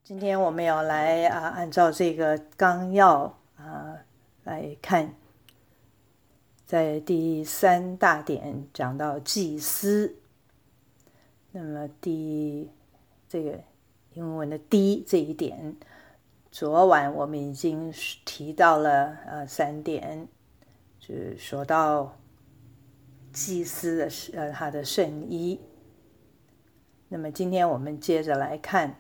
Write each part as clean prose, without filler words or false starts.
今天我们要来按照这个纲要来看，在第3大点讲到祭司。那么这个英文的第这一点，昨晚我们已经提到了3点，就是说到祭司的他的圣衣。那么今天我们接着来看，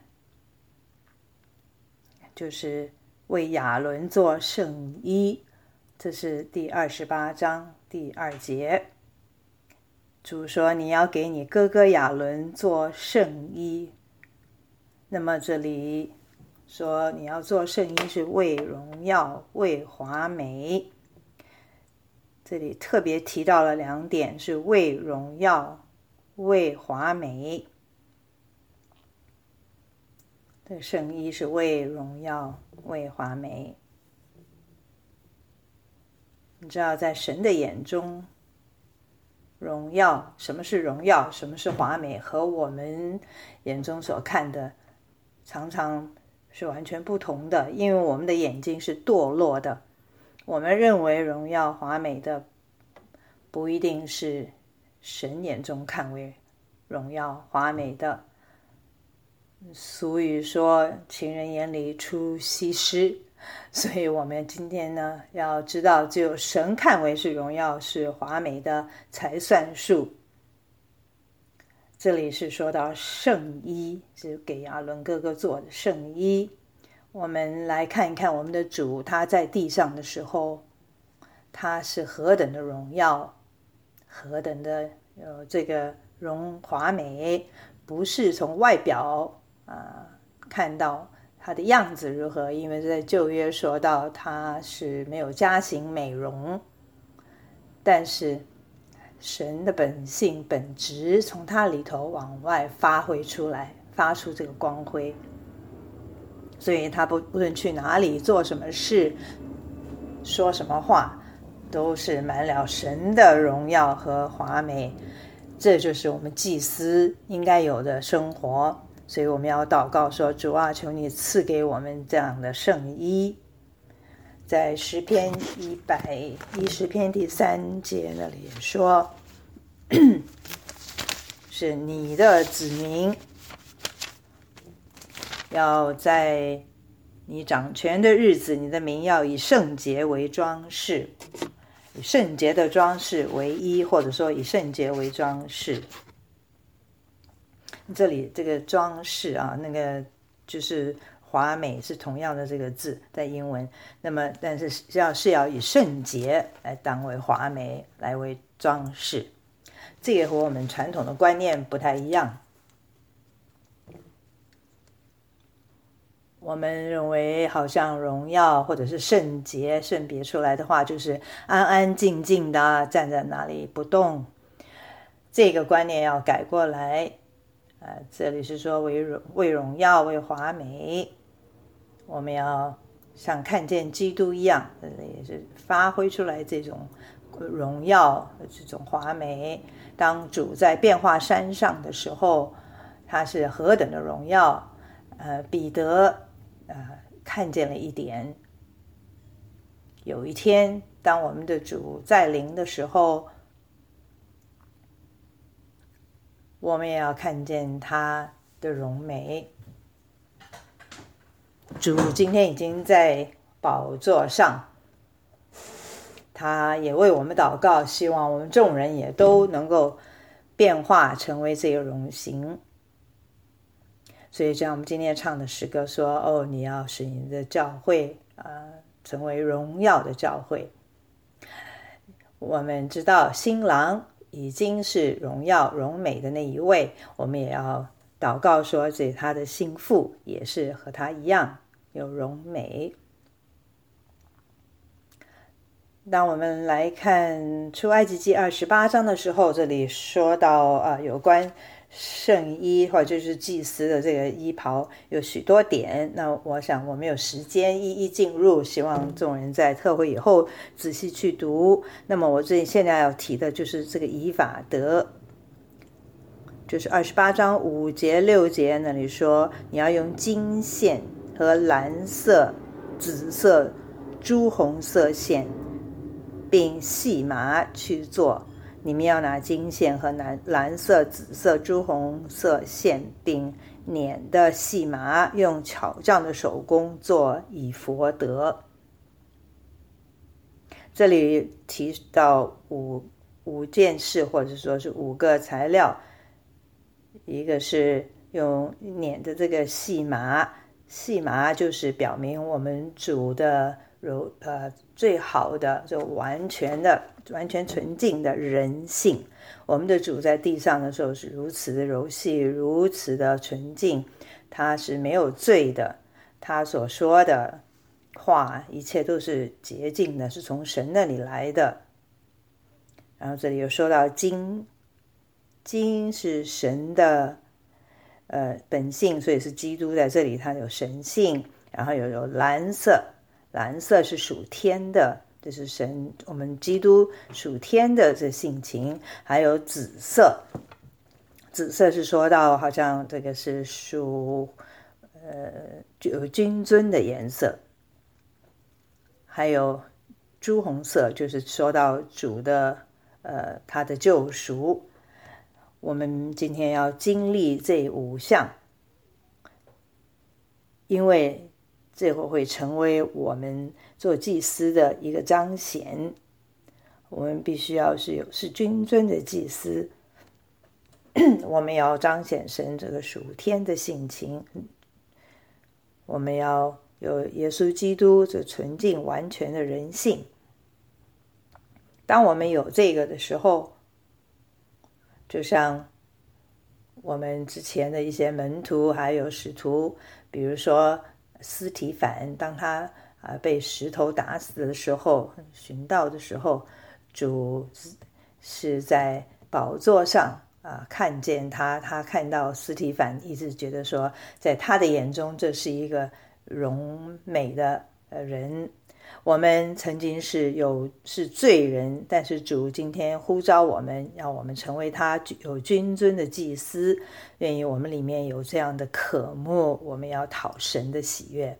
就是为亚伦做圣衣，这是第28章第2节。主说你要给你哥哥亚伦做圣衣。那么这里说你要做圣衣是为荣耀为华美，这里特别提到了2点，是为荣耀为华美。这圣衣是为荣耀为华美。你知道在神的眼中，荣耀，什么是荣耀，什么是华美，和我们眼中所看的常常是完全不同的。因为我们的眼睛是堕落的，我们认为荣耀华美的不一定是神眼中看为荣耀华美的。俗语说情人眼里出西施，所以我们今天呢要知道，只有神看为是荣耀是华美的才算数。这里是说到圣衣，是给亚伦哥哥做的圣衣。我们来看一看我们的主，他在地上的时候，他是何等的荣耀，何等的这个华美，不是从外表看到他的样子如何，因为在旧约说到他是没有加行美容，但是神的本性本质从他里头往外发挥出来，发出这个光辉，所以他不论去哪里做什么事说什么话，都是满了神的荣耀和华美。这就是我们祭司应该有的生活。所以我们要祷告说，主啊，求你赐给我们这样的圣衣。在诗篇110篇第3节那里说，是你的子民要在你掌权的日子，你的名要以圣洁为装饰，以圣洁的装饰为衣，或者说以圣洁为装饰。这里这个装饰那个就是华美，是同样的这个字在英文。那么但是要以圣洁来当为华美，来为装饰。这也和我们传统的观念不太一样。我们认为好像荣耀或者是圣洁圣别出来的话，就是安安静静的站在那里不动。这个观念要改过来。这里是说为荣耀为华美，我们要像看见基督一样，也是发挥出来这种荣耀这种华美。当主在变化山上的时候，他是何等的荣耀。彼得看见了一点，有一天当我们的主在临的时候，我们也要看见他的荣美。主今天已经在宝座上，他也为我们祷告，希望我们众人也都能够变化成为这个荣形。所以像我们今天唱的诗歌说，你要使你的教会成为荣耀的教会。我们知道新郎已经是荣耀荣美的那一位，我们也要祷告说，这他的新妇也是和他一样有荣美。当我们来看出埃及记28章的时候，这里说到有关圣衣或者就是祭司的这个衣袍有许多点，那我想我没有时间一一进入，希望众人在特会以后仔细去读。那么我现在要提的就是这个以法得， 就是28章5节6节那里说，你要用金线和蓝色、紫色、朱红色线，并细麻去做。你们要拿金线和蓝色、紫色、朱红色线，并捻的细麻，用巧匠的手工做以佛得。这里提到五件事，或者说是5个材料。一个是用捻的这个细麻，细麻就是表明我们煮的最好的，就完全纯净的人性。我们的主在地上的时候是如此的柔细，如此的纯净，他是没有罪的，他所说的话一切都是洁净的，是从神那里来的。然后这里有说到金是神的本性，所以是基督在这里他有神性。然后有蓝色，蓝色是属天的，这是神我们基督属天的这性情。还有紫色，紫色是说到好像这个是属有君尊的颜色。还有朱红色，就是说到主的他的救赎。我们今天要经历这5项，因为这会成为我们做祭司的一个彰显。我们必须要是君尊的祭司，我们要彰显神这个属天的性情，我们要有耶稣基督这纯净完全的人性。当我们有这个的时候，就像我们之前的一些门徒还有使徒，比如说司提反，当他被石头打死的时候，殉道的时候，主是在宝座上看见他看到司提反，一直觉得说在他的眼中这是一个荣美的人。我们曾经是罪人，但是主今天呼召我们，让我们成为他有君尊的祭司，愿意我们里面有这样的渴慕，我们要讨神的喜悦。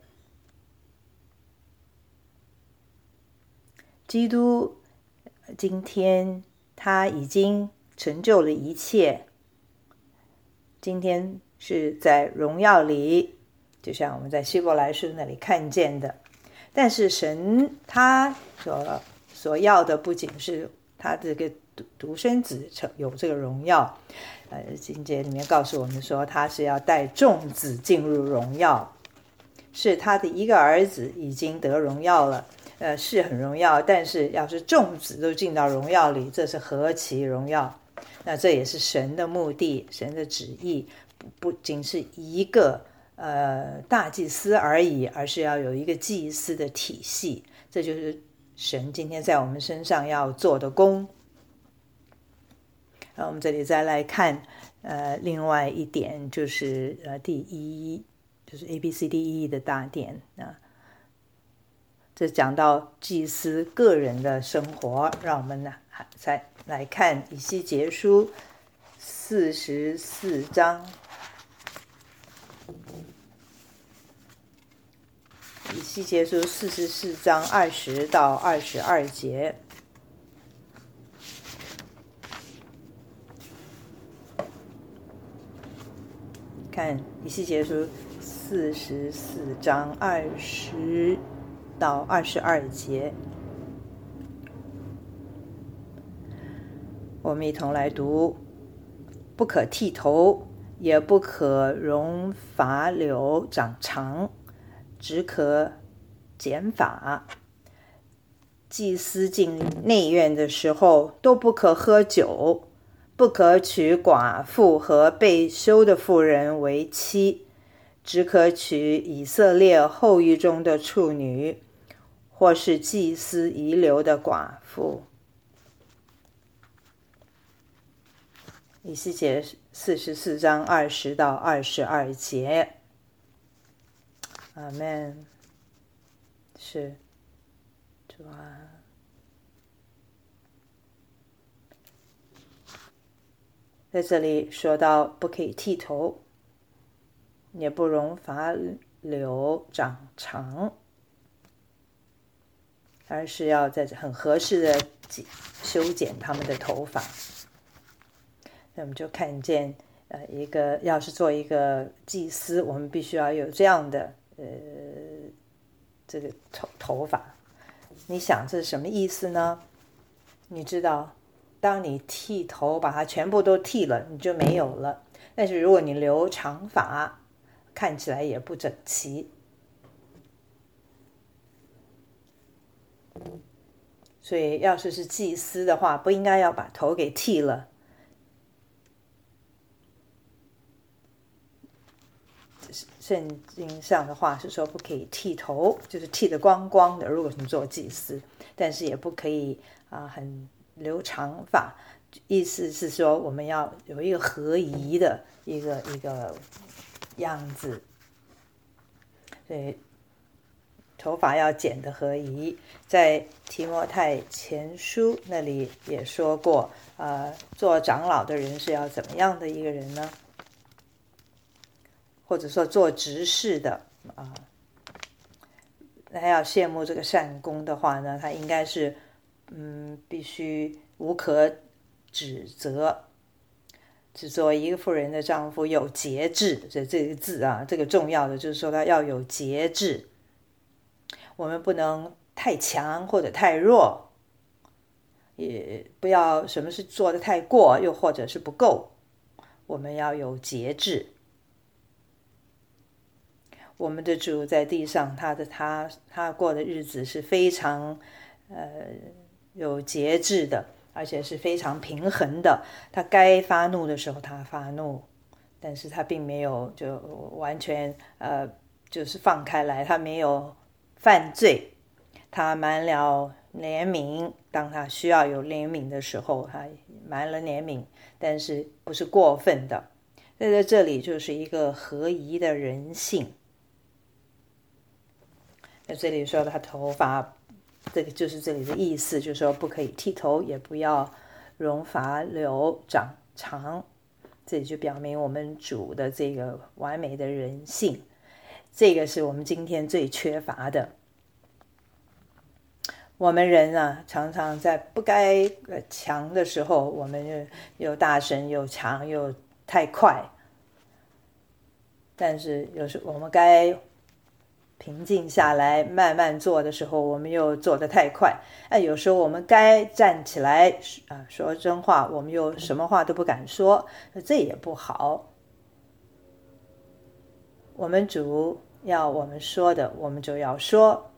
基督今天他已经成就了一切，今天是在荣耀里，就像我们在希伯来书那里看见的。但是神他所要的不仅是他这个独生子有这个荣耀，经节里面告诉我们说他是要带众子进入荣耀，是他的一个儿子已经得荣耀了，是很荣耀，但是要是众子都进到荣耀里，这是何其荣耀。那这也是神的目的，神的旨意，不仅是一个大祭司而已，而是要有一个祭司的体系，这就是神今天在我们身上要做的工。然后我们这里再来看另外一点，就是第一，就是 ABCDE 的大点这讲到祭司个人的生活，让我们再来看以西结书44章。以西结书44章20到22节，看以西结书44章20到22节，我们一同来读。不可剃头，也不可容发柳长长，只可剪发。祭司进内院的时候，都不可喝酒，不可娶寡妇和被休的妇人为妻，只可娶以色列后裔中的处女，或是祭司遗留的寡妇。以西结44章20到22节。阿们。是主啊， 在这里说到不可以剃头，也不容发留长长，而是要在很合适的修剪他们的头发。那我们就看见要是做一个祭司，我们必须要有这样的这个头发。你想这是什么意思呢？你知道，当你剃头把它全部都剃了，你就没有了。但是如果你留长发，看起来也不整齐。所以要是祭司的话，不应该要把头给剃了。圣经上的话是说不可以剃头，就是剃得光光的，如果你做祭司，但是也不可以很留长发，意思是说我们要有一个合宜的一个样子，所以头发要剪得合宜。在提摩太前书那里也说过，做长老的人是要怎么样的一个人呢？或者说做执事的他要羡慕这个善功的话呢，他应该是必须无可指责，只做一个妇人的丈夫有节制。这个字这个重要的就是说他要有节制。我们不能太强或者太弱，也不要什么事做得太过，又或者是不够，我们要有节制。我们的主在地上，他过的日子是非常有节制的，而且是非常平衡的。他该发怒的时候他发怒，但是他并没有就完全就是放开来，他没有犯罪，他满了怜悯。当他需要有怜悯的时候，他满了怜悯，但是不是过分的。在这里就是一个合宜的人性。在这里说他头发，这个就是这里的意思，就是说不可以剃头，也不要容发留长长。这里就表明我们主的这个完美的人性，这个是我们今天最缺乏的。我们人常常在不该强的时候，我们又大声又强又太快，但是有时我们该平静下来慢慢做的时候，我们又做得太快。有时候我们该站起来说真话，我们又什么话都不敢说，这也不好。我们主要我们说的，我们就要说，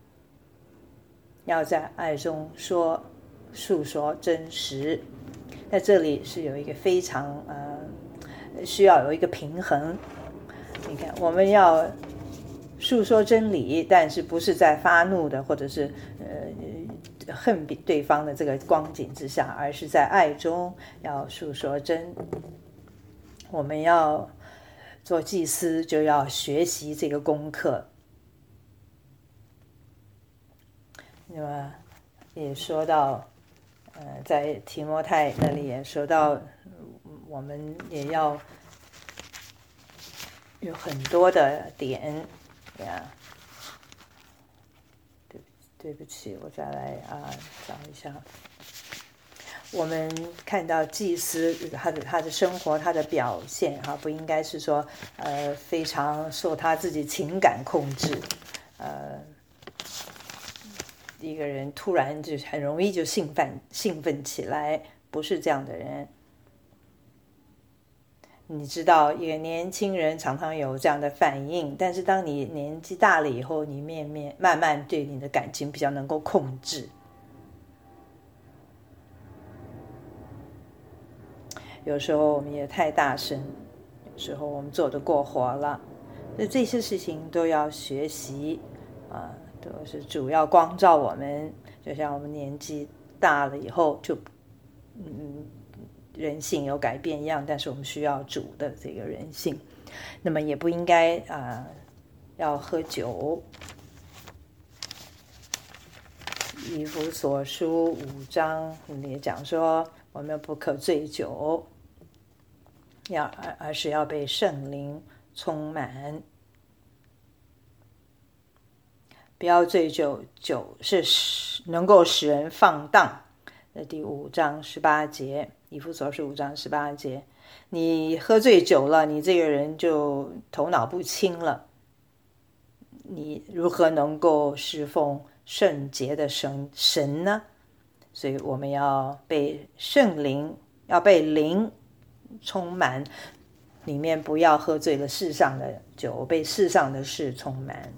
要在爱中诉说真实。在这里是有一个非常需要有一个平衡。你看，我们要诉说真理，但是不是在发怒的或者是恨对方的这个光景之下，而是在爱中要诉说真。我们要做祭司，就要学习这个功课。那么也说到在提摩太那里也说到，我们也要有很多的点对不起，我再来找一下。我们看到祭司他的生活，他的表现不应该是说非常受他自己情感控制，一个人突然就很容易就兴奋起来，不是这样的人。你知道一个年轻人常常有这样的反应，但是当你年纪大了以后，你慢慢对你的感情比较能够控制。有时候我们也太大声，有时候我们做得过火了，所以这些事情都要学习都是主要光照我们。就像我们年纪大了以后就人性有改变一样，但是我们需要主的这个人性。那么也不应该要喝酒。以弗所书5章也讲说我们不可醉酒。 而是要被圣灵充满。不要醉酒，酒是能够使人放荡。第5章18节，以弗所书5章18节，你喝醉酒了，你这个人就头脑不清了，你如何能够侍奉圣洁的神呢？所以我们要被圣灵，要被灵充满，里面不要喝醉了世上的酒，被世上的事充满。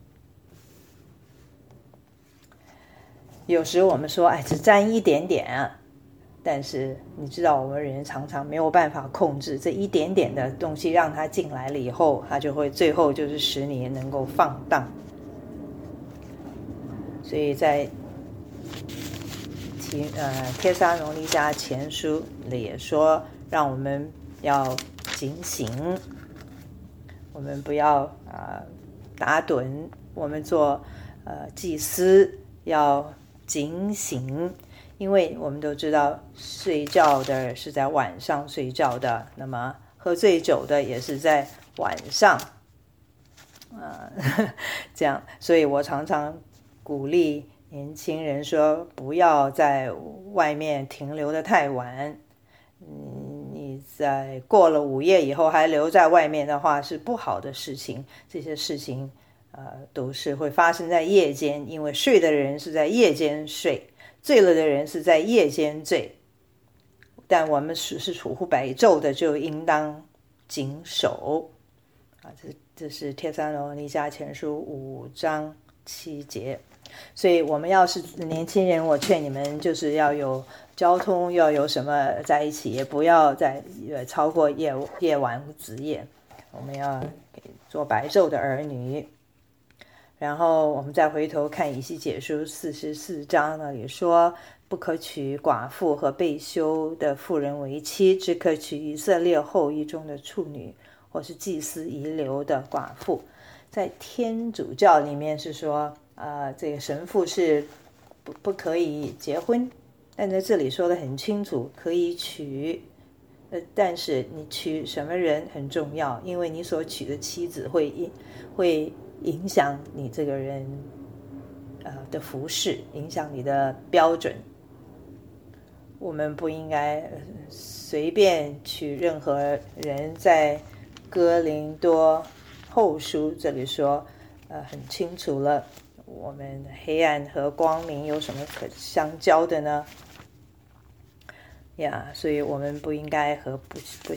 有时我们说只沾一点点啊，但是你知道我们人常常没有办法控制这一点点的东西，让它进来了以后，它就会最后就是使你能够放荡。所以在帖撒罗尼迦前书里也说，让我们要警醒，我们不要打盹，我们做祭司要警醒，因为我们都知道睡觉的是在晚上睡觉的，那么喝醉酒的也是在晚上这样，所以我常常鼓励年轻人说，不要在外面停留得太晚。你在过了午夜以后还留在外面的话是不好的事情，这些事情都是会发生在夜间，因为睡的人是在夜间睡，醉了的人是在夜间醉。但我们是处乎白昼的，就应当谨守这是帖撒罗尼迦前书5章7节。所以我们要是年轻人，我劝你们就是要有交通，要有什么在一起，也不要再超过夜晚子夜，我们要做白昼的儿女。然后我们再回头看以西结书44章那里说，不可娶寡妇和被休的妇人为妻，只可娶以色列后裔中的处女，或是祭司遗留的寡妇。在天主教里面是说这个神父是不可以结婚，但在这里说得很清楚，可以娶，但是你娶什么人很重要，因为你所娶的妻子会影响你这个人的服事，影响你的标准。我们不应该随便娶任何人。在哥林多后书这里说很清楚了，我们黑暗和光明有什么可相交的呢？所以我们不应该和不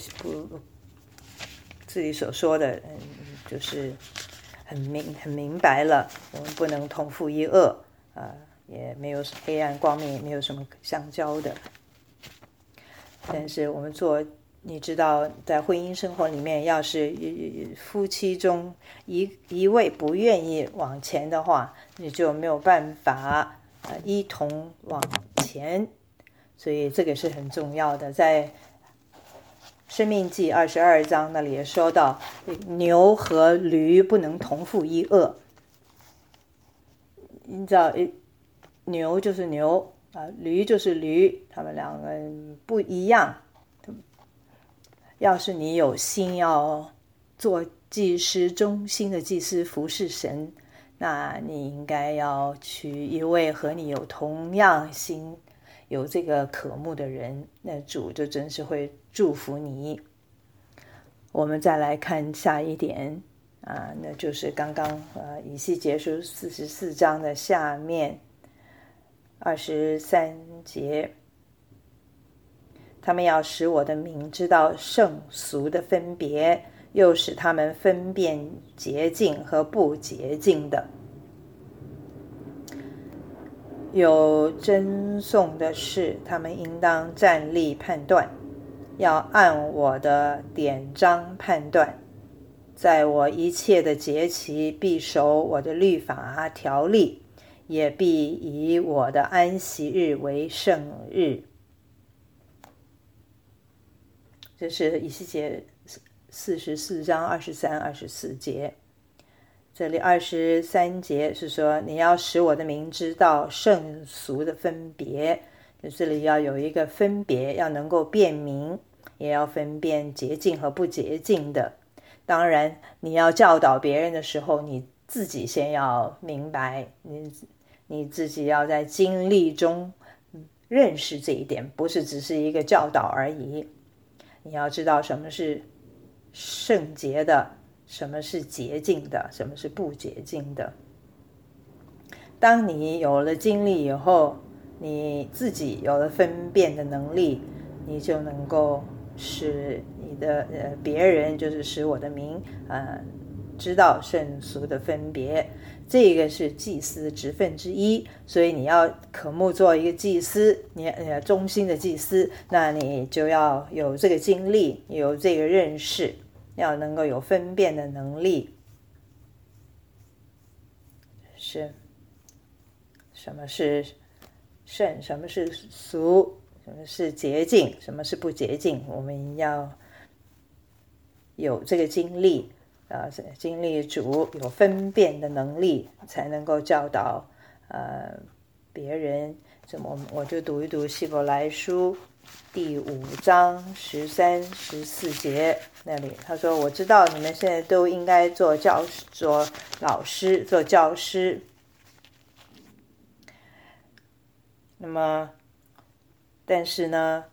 自己所说的就是很明白了，我们不能同父异恶也没有黑暗光明，也没有什么相交的。但是我们你知道在婚姻生活里面，要是夫妻中一位不愿意往前的话，你就没有办法一同往前，所以这个是很重要的。在申命记22章那里也说到，牛和驴不能同父异恶。你知道牛就是牛驴就是驴，他们两个不一样。要是你有心要做祭司，忠心的祭司服侍神，那你应该要娶一位和你有同样心，有这个渴慕的人，那主就真是会祝福你。我们再来看下一点那就是刚刚以西结书44章的下面23节，他们要使我的名知道圣俗的分别，又使他们分辨洁净和不洁净的。有争讼的事，他们应当站立判断，要按我的典章判断。在我一切的节期必守我的律法条例，也必以我的安息日为圣日。这是以西结44章23、24节。这里23节是说，你要使我的名知道圣俗的分别，这里要有一个分别，要能够辨明， 也要分辨洁净和不洁净的。当然你要教导别人的时候，你自己先要明白，你自己要在经历中认识这一点，不是只是一个教导而已。你要知道什么是圣洁的，什么是洁净的，什么是不洁净的。当你有了经历以后，你自己有了分辨的能力，你就能够使你的别人，就是使我的民知道圣俗的分别。这个是祭司的职分之一，所以你要渴慕做一个祭司，你忠心的祭司，那你就要有这个经历，有这个认识，要能够有分辨的能力。是什么是圣，什么是俗，什么是洁净，什么是不洁净，我们要有这个经历，经历主有分辨的能力，才能够教导别人。我就读一读希伯来书第5章13、14节那里，他说：“我知道你们现在都应该做老师，做教师。那么，但是呢，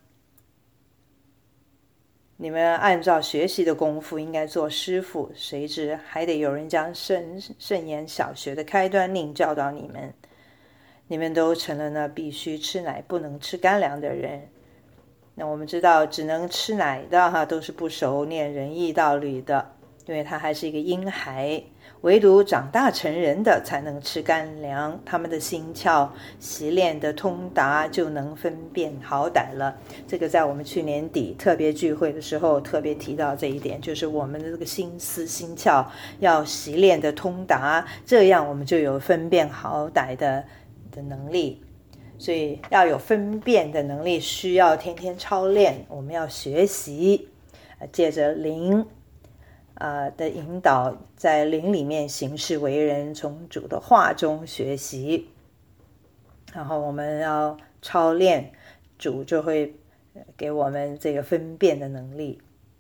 你们按照学习的功夫应该做师傅，谁知还得有人将圣言小学的开端令教导你们。你们都成了那必须吃奶不能吃干粮的人。那我们知道只能吃奶的都是不熟练仁义道理的，因为他还是一个婴孩。唯独长大成人的才能吃干粮，他们的心窍习练的通达，就能分辨好歹了。这个在我们去年底特别聚会的时候特别提到这一点，就是我们的这个心思心窍要习练的通达，这样我们就有分辨好歹的能力。所以要有分辨的能力，需要天天操练，我们要学习，借着灵的引导，在灵里面行事为人，从主的话中学习，然后我们要操练，主就会给我们这个分辨的能力，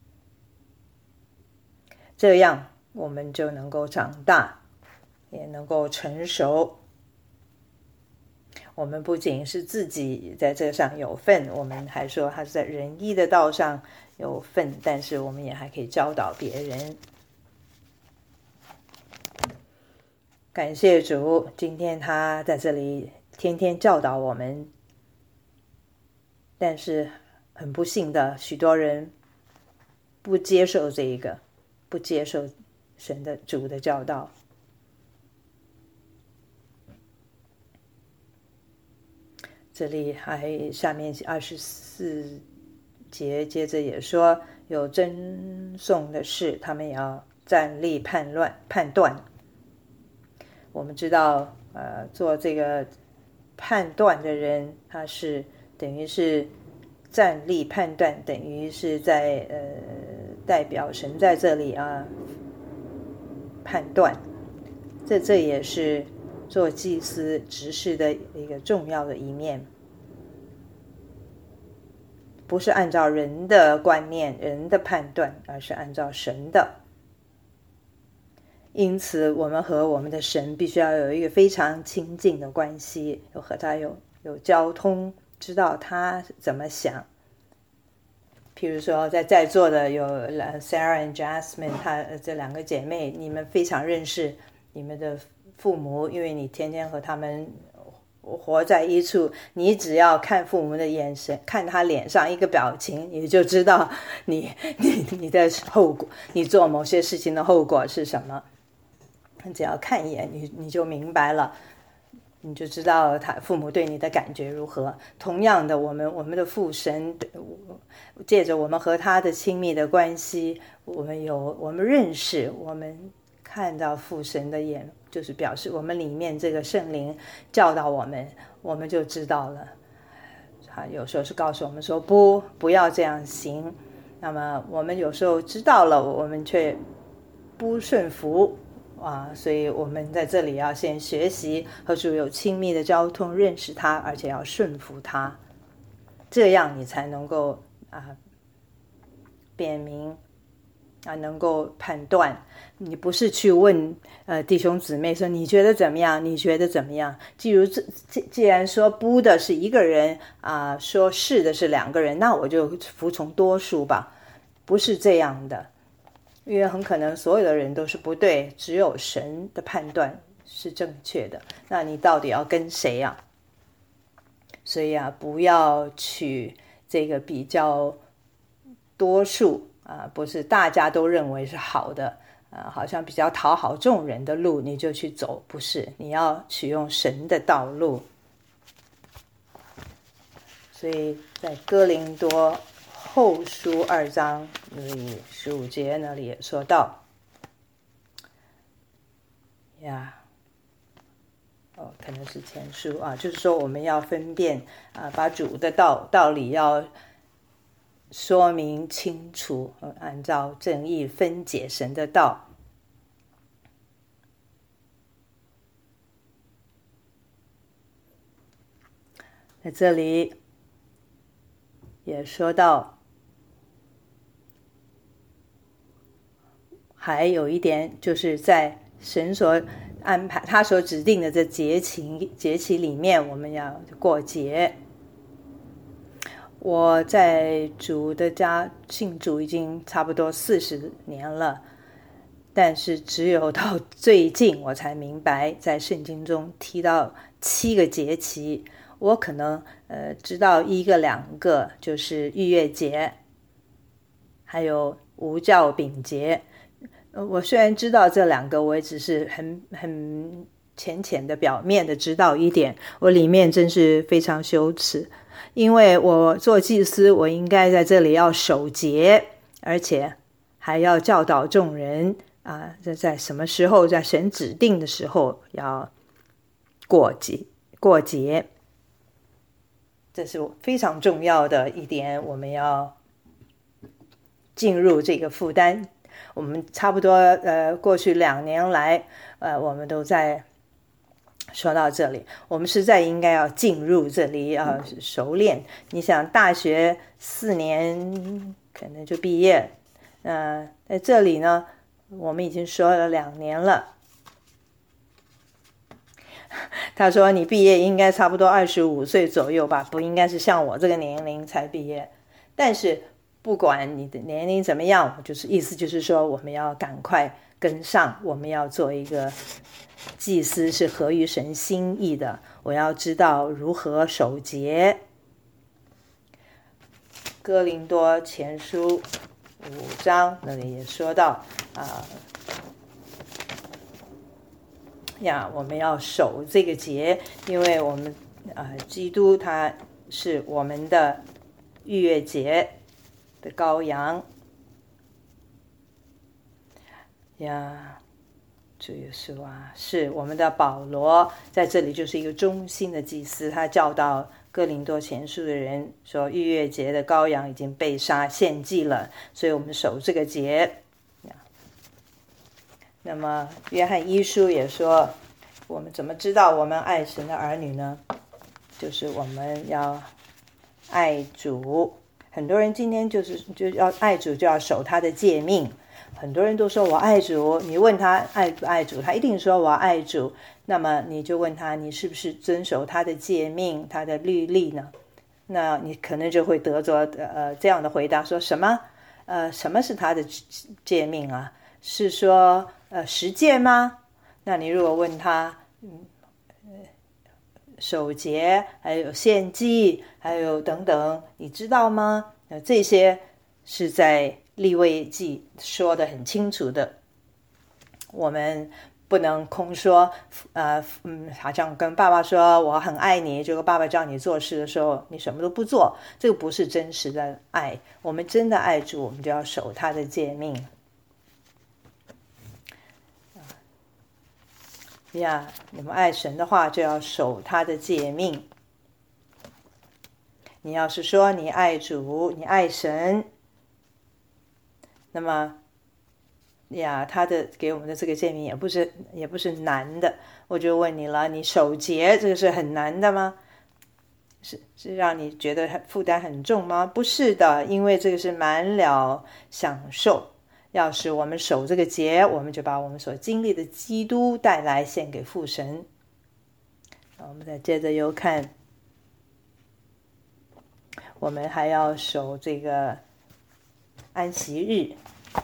这样我们就能够长大，也能够成熟。我们不仅是自己在这上有份，我们还说他是在仁义的道上有份，但是我们也还可以教导别人。感谢主，今天他在这里天天教导我们，但是很不幸的，许多人不接受这一个，不接受神的主的教导。这里还下面24节接着也说，有争讼的事，他们也要站立判断。我们知道做这个判断的人，他是等于是站立判断，等于是在代表神在这里判断。这也是做祭司执事的一个重要的一面，不是按照人的观念、人的判断，而是按照神的。因此我们和我们的神必须要有一个非常亲近的关系，和他有交通，知道他怎么想。譬如说在座的有 Sarah and Jasmine， 这2个姐妹，你们非常认识你们的父母，因为你天天和他们活在一处，你只要看父母的眼神，看他脸上一个表情，你就知道你的后果，你做某些事情的后果是什么。你只要看一眼，你就明白了，你就知道他父母对你的感觉如何。同样的，我们的父神，借着我们和他的亲密的关系，我们认识，我们看到父神的眼，就是表示我们里面这个圣灵教导我们，我们就知道了。他有时候是告诉我们说不要这样行，那么我们有时候知道了，我们却不顺服所以我们在这里要先学习和主有亲密的交通，认识他，而且要顺服他，这样你才能够辨明能够判断。你不是去问弟兄姊妹说你觉得怎么样，你觉得怎么样。既然说不的是一个人说是的是两个人，那我就服从多数吧。不是这样的，因为很可能所有的人都是不对，只有神的判断是正确的。那你到底要跟谁啊？所以不要取这个比较多数不是大家都认为是好的好像比较讨好众人的路你就去走，不是，你要取用神的道路。所以在哥林多后书2章15节那里也说到可能是前书就是说我们要分辨把主的道理要说明清楚，按照正义分解神的道。在这里也说到，还有一点就是在神所安排他所指定的这节期里面，我们要过节。我在主的家信主已经差不多40年了，但是只有到最近我才明白，在圣经中提到7个节期，我可能知道1个2个，就是逾越节，还有无酵饼节。我虽然知道这2个，我也只是很浅的表面的知道一点，我里面真是非常羞耻。因为我做祭司，我应该在这里要守节，而且还要教导众人在什么时候，在神指定的时候要过节，这是非常重要的一点。我们要进入这个负担。我们差不多过去2年来我们都在说到这里，我们实在应该要进入这里熟练。你想大学4年可能就毕业，在这里呢我们已经说了2年了。他说你毕业应该差不多25岁左右吧，不应该是像我这个年龄才毕业。但是不管你的年龄怎么样，意思就是说我们要赶快跟上，我们要做一个祭司是合于神心意的，我要知道如何守节。哥林多前书5章那里也说到我们要守这个节，因为我们基督他是我们的逾越节的羔羊主耶稣是我们的保罗，在这里就是一个忠心的祭司，他教导哥林多前书的人说，逾越节的羔羊已经被杀献祭了，所以我们守这个节。那么约翰一书也说，我们怎么知道我们爱神的儿女呢？就是我们要爱主。很多人今天就要爱主，就要守他的诫命。很多人都说我爱主，你问他爱不爱主，他一定说我爱主。那么你就问他，你是不是遵守他的诫命，他的律例呢？那你可能就会得着这样的回答，说什么什么是他的诫命啊？是说10诫吗？那你如果问他守节还有献祭还有等等，你知道吗？这些是在利未记说得很清楚的，我们不能空说好像跟爸爸说我很爱你，结果爸爸叫你做事的时候你什么都不做，这个不是真实的爱。我们真的爱主，我们就要守他的诫命你们爱神的话就要守他的诫命。你要是说你爱主，你爱神，那么他的给我们的这个诫命也不是难的。我就问你了，你守节这个是很难的吗？ 是让你觉得负担很重吗？不是的，因为这个是满了享受。要是我们守这个节，我们就把我们所经历的基督带来献给父神。我们再接着又看，我们还要守这个安息日。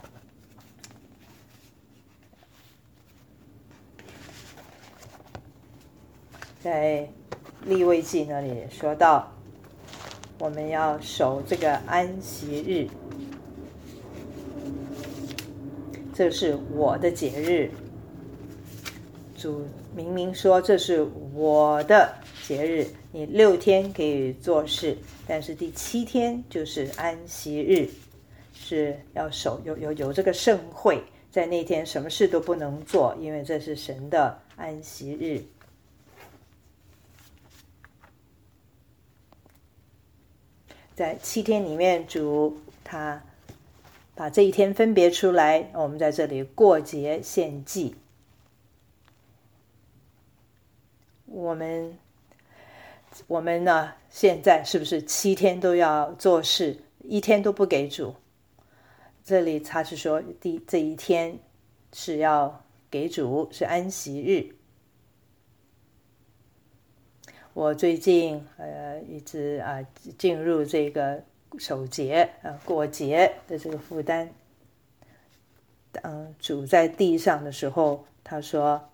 在利未记那里说到，我们要守这个安息日，这是我的节日。主明明说这是我的节日，你6天可以做事，但是第7天就是安息日，是要守有这个盛会，在那天什么事都不能做，因为这是神的安息日。在7天里面，主他把这一天分别出来，我们在这里过节献祭。我们呢，现在是不是7天都要做事，1天都不给主？这里他是说这一天是要给主，是安息日。我最近一直进入这个守节过节的这个负担。主在地上的时候，他说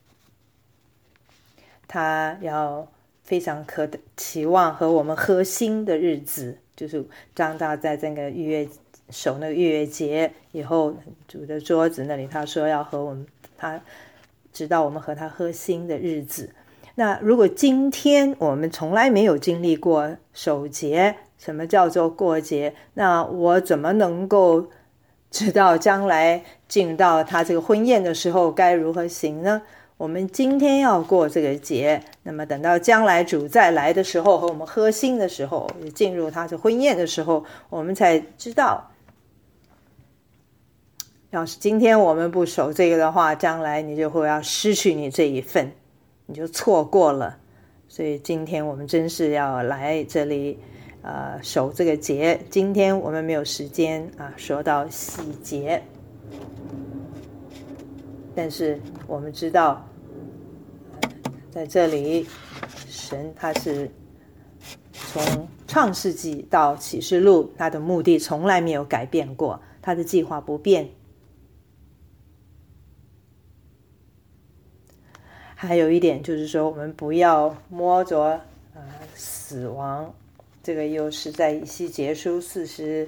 他要非常期望和我们喝新的日子，就是当他在这个守那个逾越节以后，主的桌子那里，他说要和我们，他直到我们和他喝新的日子。那如果今天我们从来没有经历过守节，什么叫做过节，那我怎么能够知道将来进到他这个婚宴的时候该如何行呢？我们今天要过这个节，那么等到将来主再来的时候，和我们喝新的时候，进入他的婚宴的时候，我们才知道，要是今天我们不守这个的话，将来你就会要失去你这一份，你就错过了。所以今天我们真是要来这里守这个节。今天我们没有时间说到细节，但是我们知道在这里神他是从创世纪到启示录，他的目的从来没有改变过，他的计划不变。还有一点就是说，我们不要摸着死亡，这个又是在以西结书44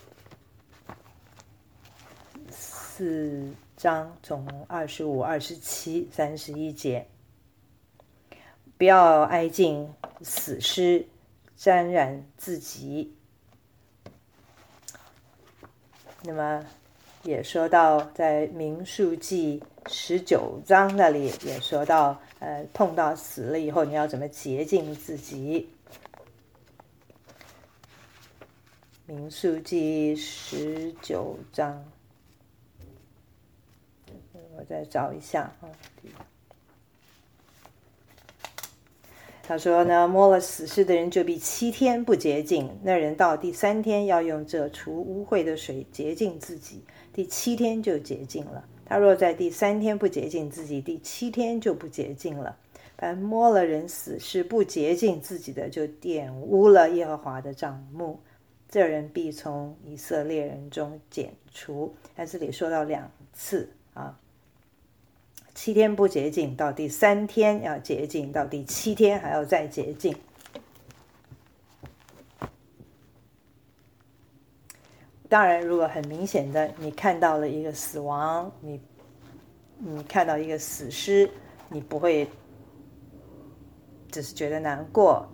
章从25、27、31节，不要挨近死尸，沾染自己。那么也说到在民数记19章那里也说到碰到死了以后你要怎么洁净自己。民数记19章，我再找一下他说呢，摸了死尸的人就必7天不洁净，那人到第3天要用这除污秽的水洁净自己，第7天就洁净了。他若在第3天不洁净自己，第7天就不洁净了。凡摸了人死尸不洁净自己的，就玷污了耶和华的帐幕，这人必从以色列人中剪除。在这里说到2次7天不洁净，到第3天要洁净，到第7天还要再洁净。当然如果很明显的你看到了一个死亡，你看到一个死尸，你不会只是觉得难过，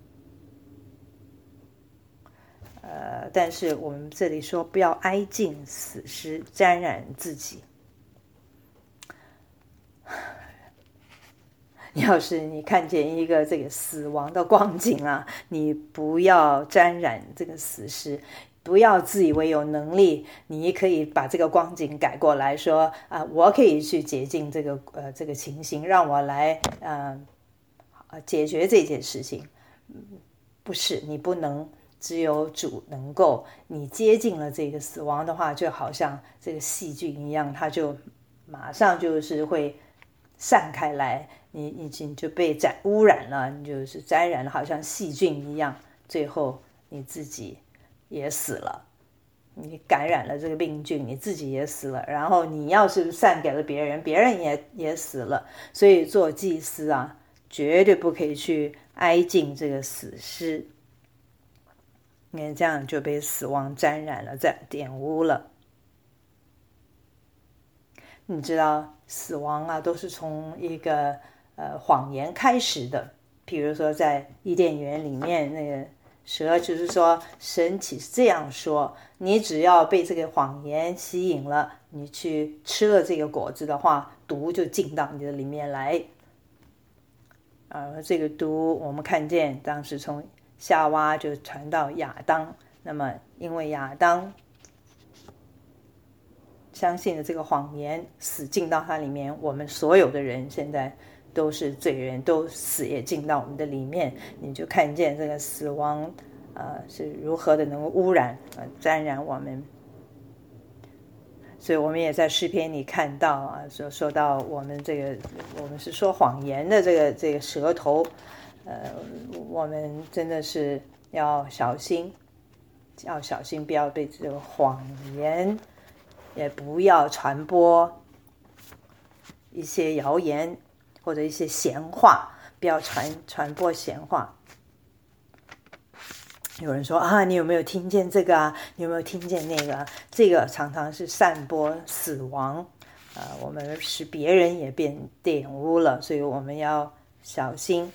但是我们这里说不要挨近死尸，沾染自己。要是你看见一个这个死亡的光景你不要沾染这个死尸，不要自以为有能力，你可以把这个光景改过来说我可以去洁净这个情形，让我来解决这件事情。 不是，你不能，只有主能够。你接近了这个死亡的话，就好像这个细菌一样，它就马上就是会散开来，你已经就被污染了，你就是沾染了，好像细菌一样，最后你自己也死了。你感染了这个病菌，你自己也死了，然后你要是散给了别人，别人也死了。所以做祭司啊，绝对不可以去挨近这个死尸，因为这样就被死亡沾染了，玷污了。你知道死亡啊，都是从一个谎言开始的。比如说在伊甸园里面，那个蛇就是说，神岂是这样说，你只要被这个谎言吸引了，你去吃了这个果子的话，毒就进到你的里面来。这个毒我们看见当时从夏娃就传到亚当，那么因为亚当相信了这个谎言，死进到它里面，我们所有的人现在都是罪人，都死也进到我们的里面。你就看见这个死亡是如何的能够污染沾染我们。所以我们也在诗篇里看到啊，说到我们这个，我们是说谎言的这个舌头，我们真的是要小心，不要被这个谎言，也不要传播一些谣言或者一些闲话，不要传播闲话。有人说啊，你有没有听见这个啊？你有没有听见那个？这个常常是散播死亡，我们使别人也变玷污了，所以我们要小心。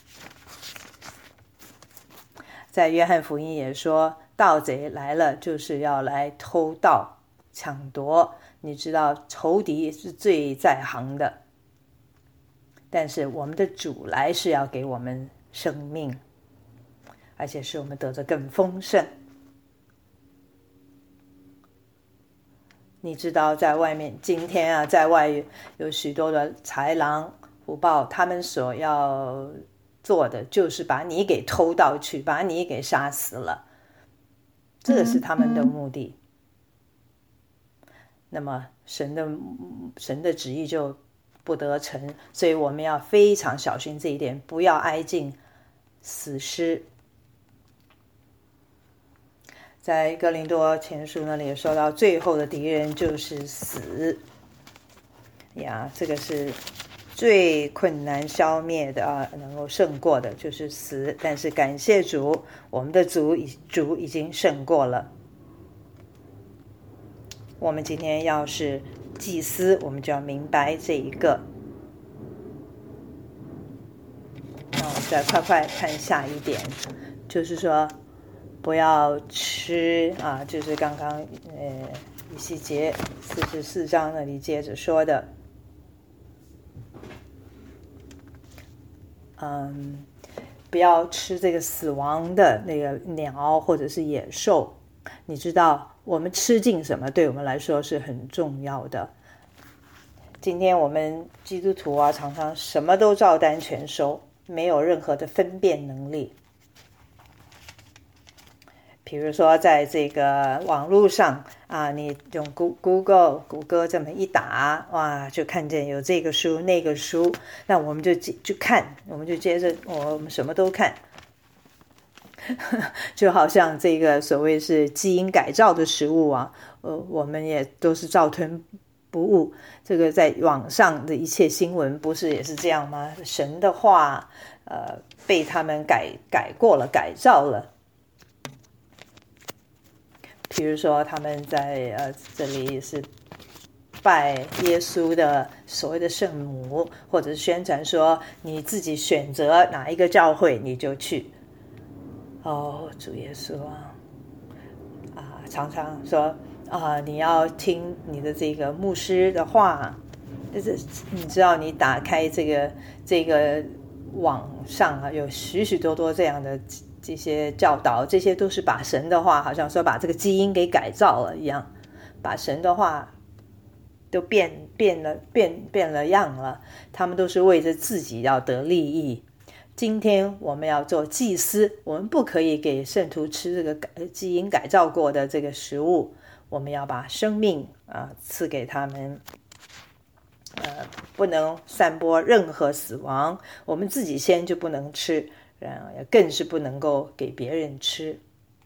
在约翰福音也说，盗贼来了就是要来偷盗抢夺。你知道仇敌是最在行的，但是我们的主来是要给我们生命，而且使我们得着更丰盛。你知道在外面今天啊，在外有许多的豺狼虎豹，他们所要做的就是把你给偷盗去，把你给杀死了，这个是他们的目的。那么神的旨意就不得成，所以我们要非常小心这一点，不要挨近死尸。在哥林多前书那里也说到，最后的敌人就是死呀，这个是最困难消灭的啊，能够胜过的就是死。但是感谢主，我们的主已经胜过了。我们今天要是祭司，我们就要明白这一个。那我们再快看下一点，就是说不要吃啊，就是刚刚以西结44章那里接着说的，不要吃这个死亡的那个鸟或者是野兽。你知道我们吃进什么对我们来说是很重要的。今天我们基督徒啊，常常什么都照单全收，没有任何的分辨能力。比如说在这个网络上啊，你用谷歌这么一打，哇，就看见有这个书那个书，那我们就看，我们就接着我们什么都看。就好像这个所谓是基因改造的食物啊，我们也都是照吞不误。这个在网上的一切新闻不是也是这样吗？神的话被他们改过了，改造了。比如说他们在这里是拜耶稣的所谓的圣母，或者是宣传说你自己选择哪一个教会你就去。主耶稣常常说你要听你的这个牧师的话。你知道你打开这个网上有许多这样的这些教导，这些都是把神的话好像说把这个基因给改造了一样，把神的话都变了样了。他们都是为着自己要得利益。 今天我们要做祭司，我们不可以给圣徒吃这个基因改造过的这个食物，我们要把生命赐给他们，不能散播任何死亡，我们自己先就不能吃，更是不能够给别人吃。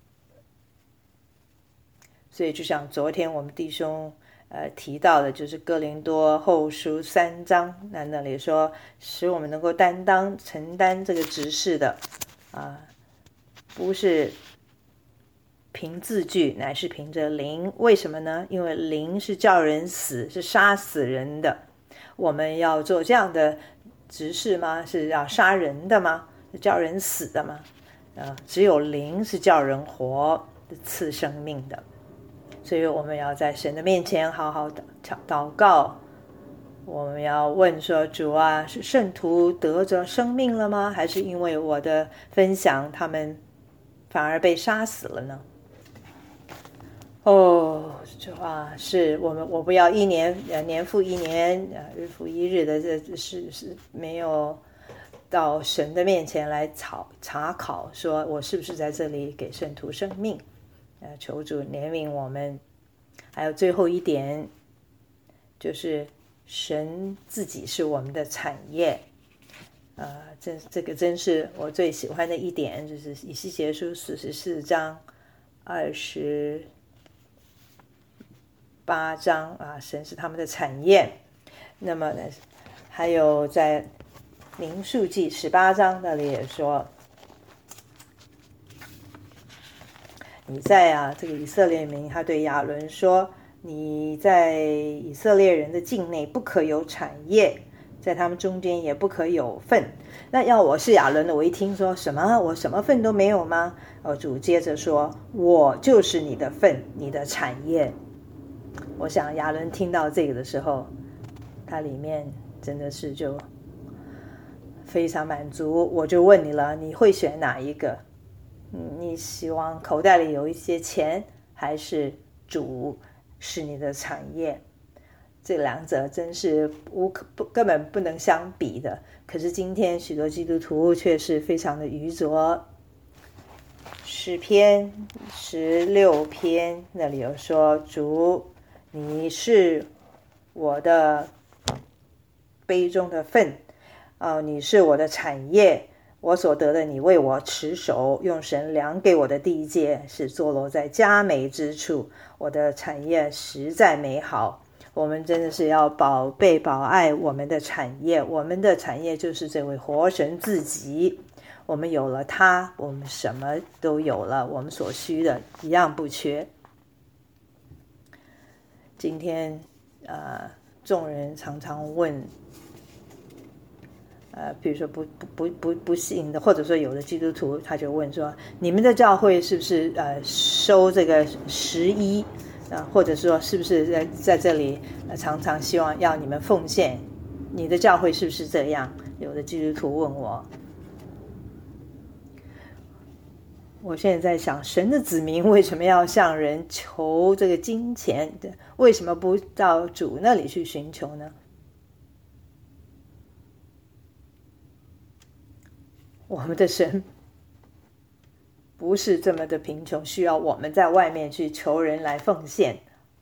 所以就像昨天我们弟兄提到的，就是哥林多后书3章，那里说使我们能够担当承担这个职事的不是凭字句，乃是凭着灵。为什么呢？因为灵是叫人死，是杀死人的。我们要做这样的职事吗？是要杀人的吗？是叫人死的吗？只有灵是叫人活，赐生命的。所以我们要在神的面前好好的祷告，我们要问说，主啊，是圣徒得着生命了吗？还是因为我的分享他们反而被杀死了呢？主啊，是我不要一年年复一年日复一日的，这是没有到神的面前来查考，说我是不是在这里给圣徒生命。求主怜悯我们。还有最后一点，就是神自己是我们的产业。这个真是我最喜欢的一点，就是以西结书44章28章神是他们的产业。那么还有在民数记18章那里也说，你在这个以色列民，他对亚伦说，你在以色列人的境内不可有产业，在他们中间也不可有份。那要我是亚伦的，我一听说什么，我什么份都没有吗？主接着说，我就是你的份，你的产业。我想亚伦听到这个的时候，他里面真的是就非常满足。我就问你了，你会选哪一个？你希望口袋里有一些钱，还是主是你的产业？这两者真是根本不能相比的。可是今天许多基督徒却是非常的愚拙。诗篇16篇那里有说，主，你是我的杯中的份，你是我的产业，我所得的你为我持守，用神量给我的地界是坐落在佳美之处，我的产业实在美好。我们真的是要宝贝保爱我们的产业，我们的产业就是这位活神自己。我们有了他，我们什么都有了，我们所需的一样不缺。今天众人常常问比如说不信的，或者说有的基督徒他就问说，你们的教会是不是收这个11或者说是不是在这里常常希望要你们奉献？你的教会是不是这样？有的基督徒问我。我现在在想，神的子民为什么要向人求这个金钱？为什么不到主那里去寻求呢？我们的神不是这么的贫穷，需要我们在外面去求人来奉献。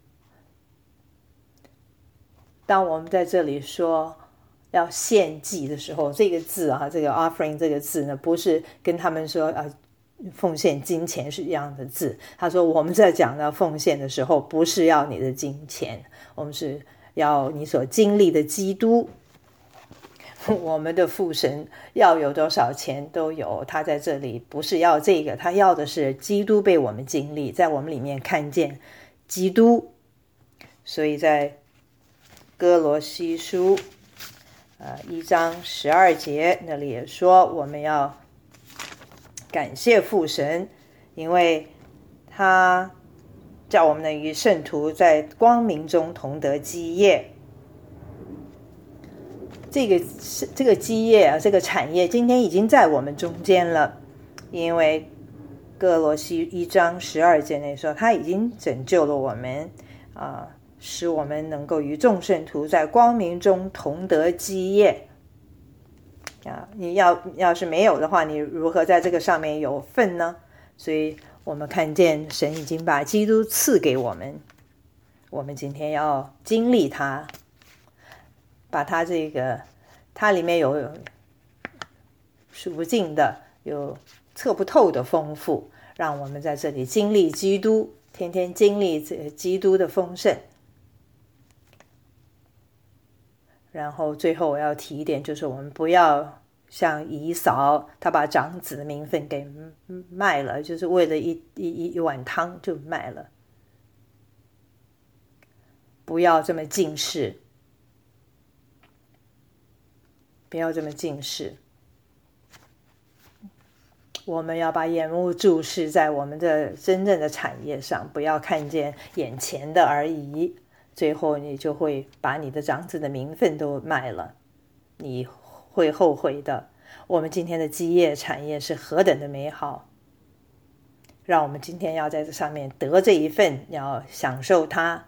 当我们在这里说要献祭的时候，这个字这个 offering 这个字呢，不是跟他们说奉献金钱是一样的字。他说我们在讲到奉献的时候，不是要你的金钱，我们是要你所经历的基督。我们的父神要有多少钱都有，他在这里不是要这个，他要的是基督被我们经历，在我们里面看见基督。所以在哥罗西书1章12节那里也说，我们要感谢父神，因为他叫我们能与圣徒在光明中同得基业。这个基业这个产业今天已经在我们中间了，因为哥罗西1章12节那说，他已经拯救了我们使我们能够与众圣徒在光明中同得基业。 你要是没有的话，你如何在这个上面有份呢？所以我们看见神已经把基督赐给我们，我们今天要经历它，把它它里面有数不尽的，有测不透的丰富，让我们在这里经历基督，天天经历基督的丰盛。然后最后我要提一点，就是我们不要像以扫，他把长子的名分给卖了，就是为了一碗汤就卖了。不要这么近视，不要这么近视。我们要把眼目注视在我们的真正的产业上，不要看见眼前的而已。最后你就会把你的长子的名分都卖了，你会后悔的。我们今天的基业产业是何等的美好，让我们今天要在这上面得这一份，要享受它。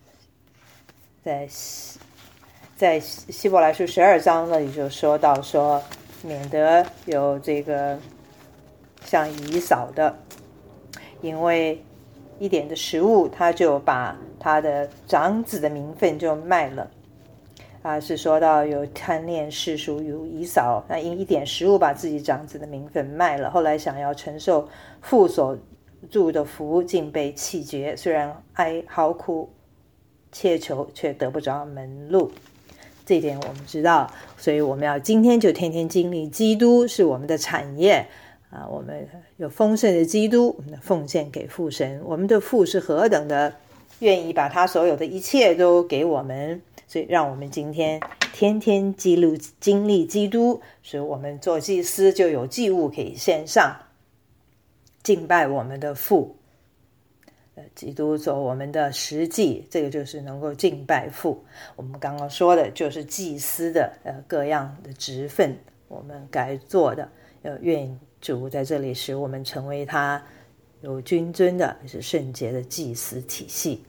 在希伯来书12章那里就说到说，免得有这个像以扫的，因为一点的食物，他就把他的长子的名分就卖了。是说到有贪恋世俗如以扫，那因一点食物把自己长子的名分卖了，后来想要承受父所祝的福，竟被弃绝，虽然哀嚎哭切求，却得不着门路。这一点我们知道，所以我们要今天就天天经历基督是我们的产业。我们有丰盛的基督，我们的奉献给父神，我们的父是何等的愿意把他所有的一切都给我们，所以让我们今天天天经历基督，使我们做祭司就有祭物可以献上，敬拜我们的父。基督做我们的实际，这个就是能够敬拜父。我们刚刚说的就是祭司的各样的职分，我们该做的，愿主在这里使我们成为他有君尊的是圣洁的祭司体系。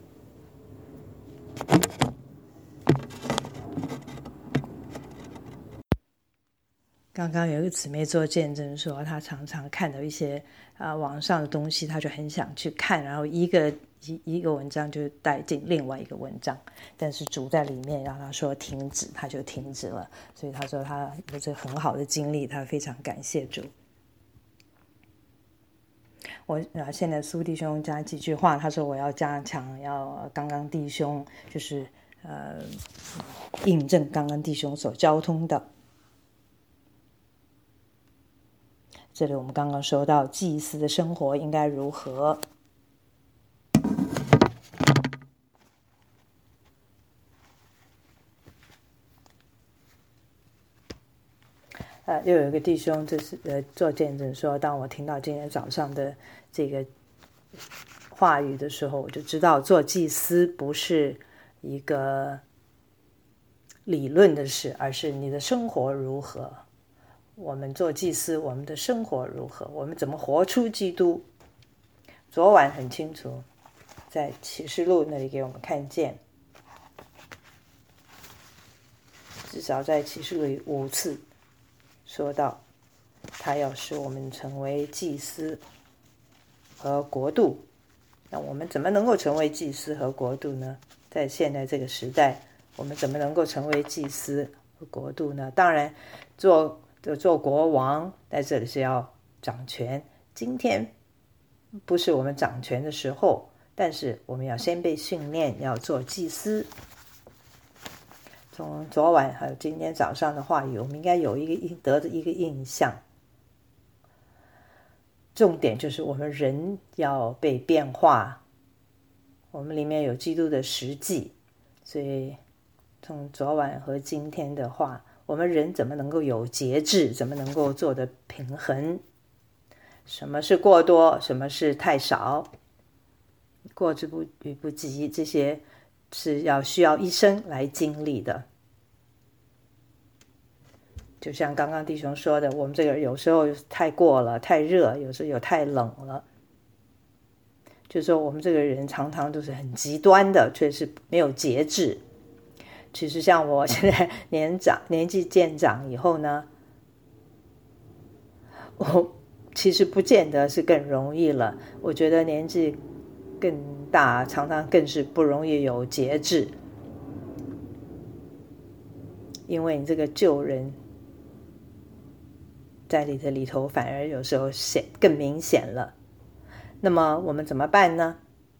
刚刚有一个姊妹做见证说，她常常看到一些网上的东西，她就很想去看，然后一个文章就带进另外一个文章，但是主在里面让她说停止，她就停止了。所以她说她有这很好的经历，她非常感谢主。我现在苏弟兄加几句话，他说我要加强，要刚刚弟兄就是印证刚刚弟兄所交通的。这里我们刚刚说到祭司的生活应该如何。又有一个弟兄就是做见证说，当我听到今天早上的这个话语的时候，我就知道做祭司不是一个理论的事，而是你的生活如何。我们做祭司，我们的生活如何，我们怎么活出基督。昨晚很清楚在启示录那里给我们看见，至少在启示录里5次说到他要使我们成为祭司和国度。那我们怎么能够成为祭司和国度呢？在现在这个时代，我们怎么能够成为祭司和国度呢？当然做国王在这里是要掌权，今天不是我们掌权的时候，但是我们要先被训练要做祭司。从昨晚还有今天早上的话语，我们应该有得的一个印象，重点就是我们人要被变化，我们里面有基督的实际。所以从昨晚和今天的话，我们人怎么能够有节制，怎么能够做得平衡，什么是过多，什么是太少，过之与不及，这些是需要一生来经历的。就像刚刚弟兄说的，我们这个有时候太过了，太热，有时候又太冷了，就是说我们这个人常常都是很极端的，却是没有节制。其实像我现在年纪渐长以后呢， 我其实不见得是更容易了。我觉得年纪更大，常常更是不容易有节制，因为你这个救人在你的里头反而有时候更明显了。那么我们怎么办呢？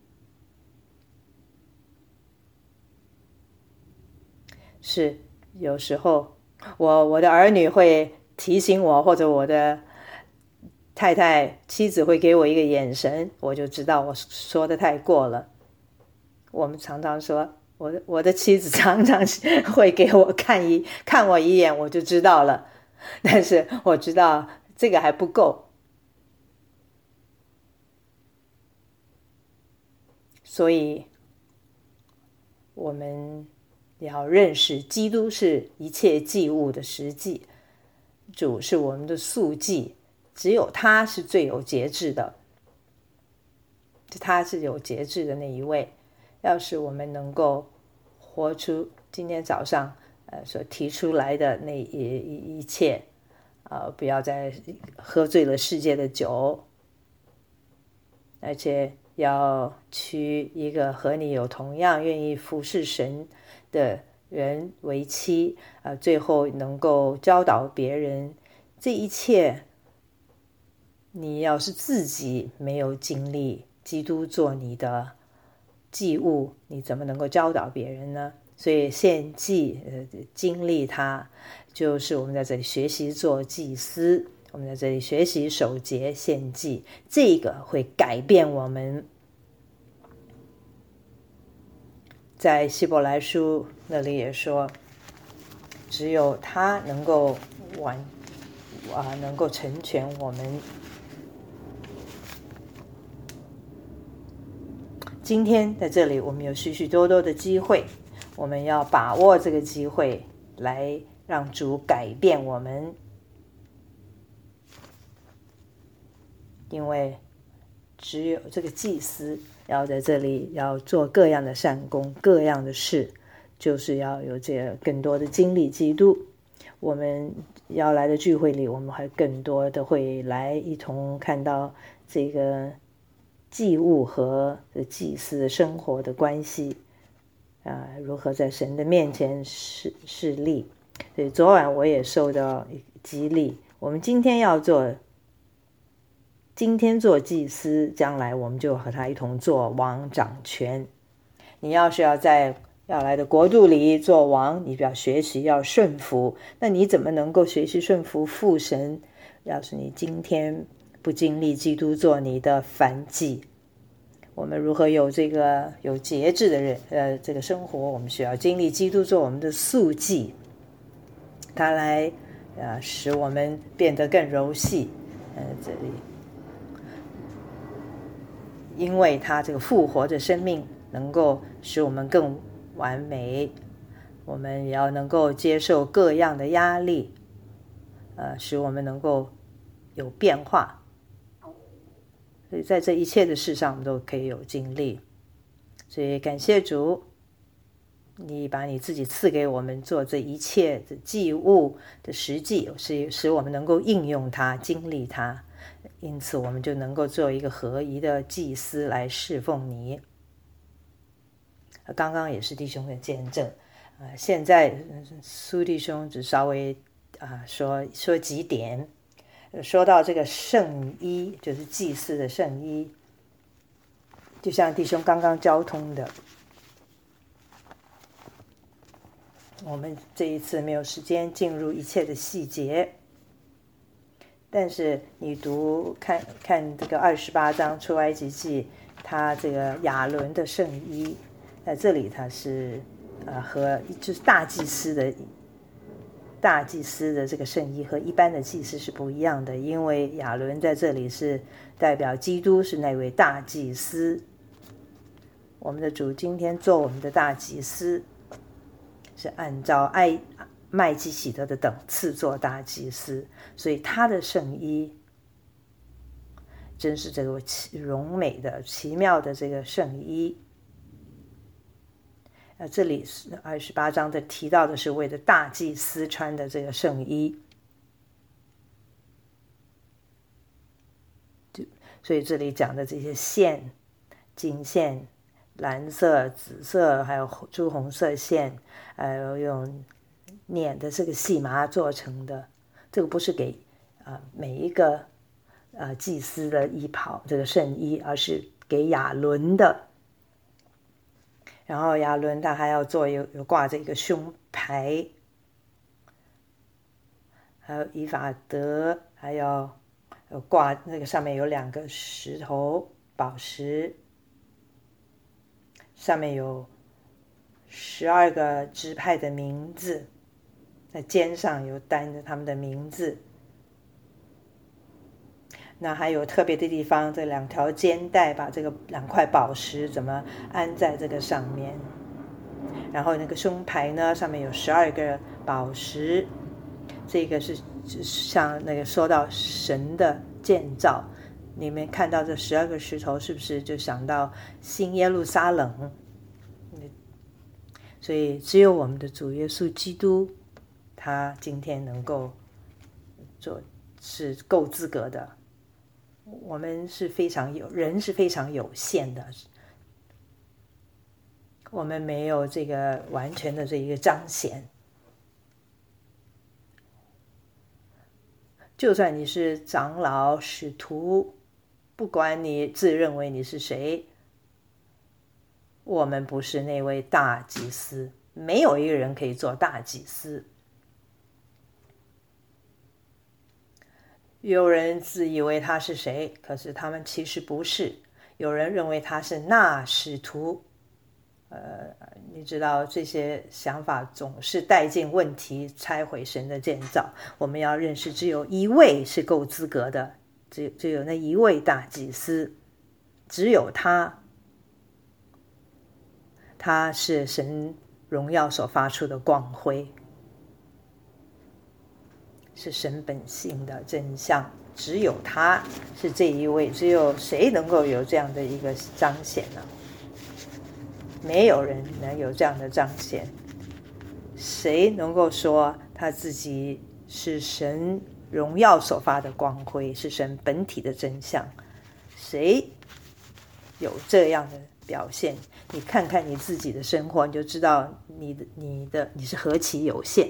是有时候我的儿女会提醒我，或者我的太太妻子会给我一个眼神，我就知道我说的太过了。我们常常说，我的妻子常常会给我看我一眼，我就知道了。但是我知道这个还不够，所以我们要认识基督是一切祭物的实际，主是我们的素祭，只有他是最有节制的，他是有节制的那一位。要是我们能够活出今天早上所提出来的那一切，不要再喝醉了世界的酒，而且要娶一个和你有同样愿意服侍神的人为妻，最后能够教导别人。这一切你要是自己没有经历基督做你的祭物，你怎么能够教导别人呢？所以献祭经历它，就是我们在这里学习做祭司，我们在这里学习守节献祭，这个会改变我们。在希伯来书那里也说，只有他能够能够成全我们。今天在这里我们有许许多多的机会，我们要把握这个机会来让主改变我们，因为只有这个祭司要在这里要做各样的善功，各样的事，就是要有这个更多的经历基督。我们要来的聚会里，我们还更多的会来一同看到这个祭物和祭司的生活的关系，如何在神的面前侍立。所以昨晚我也受到激励，我们今天做祭司，将来我们就和他一同做王掌权。你要是要在要来的国度里做王，你就要学习要顺服。那你怎么能够学习顺服父神？要是你今天不经历基督做你的燔祭，我们如何有这个有节制的这个生活？我们需要经历基督做我们的素祭，他来使我们变得更柔细。这里因为他这个复活的生命能够使我们更完美，我们也要能够接受各样的压力，使我们能够有变化。所以在这一切的事上我们都可以有经历，所以感谢主，你把你自己赐给我们做这一切的祭物的实际，使我们能够应用它，经历它，因此我们就能够做一个合宜的祭司来侍奉你。刚刚也是弟兄的见证，现在苏弟兄只稍微说几点。说到这个圣衣，就是祭司的圣衣，就像弟兄刚刚交通的，我们这一次没有时间进入一切的细节，但是你看这个28章出埃及记，他这个亚伦的圣衣，在这里他是和就是大祭司的这个圣衣和一般的祭司是不一样的，因为亚伦在这里是代表基督，是那位大祭司。我们的主今天做我们的大祭司，是按照麦基洗德的等次做大祭司，所以他的圣衣真是这个荣美的奇妙的这个圣衣。这里28章的提到的是为了大祭司穿的这个圣衣。 所以这里讲的这些线，金线、蓝色、紫色，还有朱红色线，用捻的这个细麻做成的，这个不是给每一个祭司的衣袍，这个圣衣，而是给亚伦的。然后亚伦他还要有挂着一个胸牌，还有以法得，还有挂那个上面有2个石头宝石，上面有12个支派的名字，在肩上有担着他们的名字。那还有特别的地方，这2条肩带把这个2块宝石怎么安在这个上面，然后那个胸牌呢，上面有12个宝石，这个是像那个说到神的建造，你们看到这12个石头，是不是就想到新耶路撒冷？所以只有我们的主耶稣基督，他今天能够做，是够资格的。我们是人是非常有限的，我们没有这个完全的这一个彰显。就算你是长老、使徒，不管你自认为你是谁，我们不是那位大祭司，没有一个人可以做大祭司。有人自以为他是谁，可是他们其实不是。有人认为他是那使徒，你知道这些想法总是带进问题，拆毁神的建造。我们要认识只有一位是够资格的，只有那一位大祭司，只有他是神荣耀所发出的光辉，是神本性的真相，只有他是这一位，只有谁能够有这样的一个彰显呢？没有人能有这样的彰显。谁能够说他自己是神荣耀所发的光辉，是神本体的真相？谁有这样的表现？你看看你自己的生活，你就知道你是何其有限。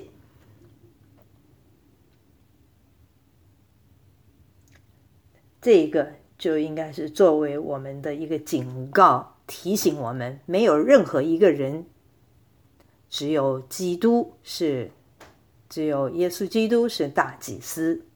这个就应该是作为我们的一个警告，提醒我们，没有任何一个人，只有耶稣基督是大祭司。